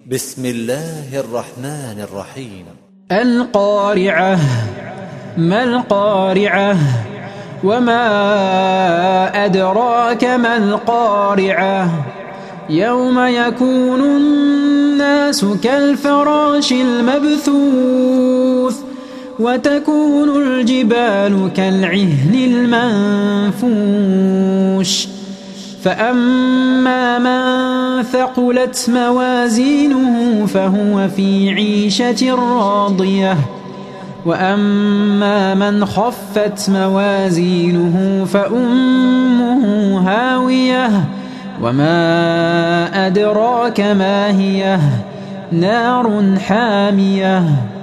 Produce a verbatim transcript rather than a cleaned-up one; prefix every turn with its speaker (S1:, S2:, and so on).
S1: بسم الله الرحمن الرحيم.
S2: القارعة. ما القارعة؟ وما أدراك ما القارعة؟ يوم يكون الناس كالفراش المبثوث وتكون الجبال كالعهن المنفوش فأما من ثقلت موازينه فهو في عيشة راضية وأما من خفت موازينه فأمه هاوية وما أدراك ما هي نار حامية.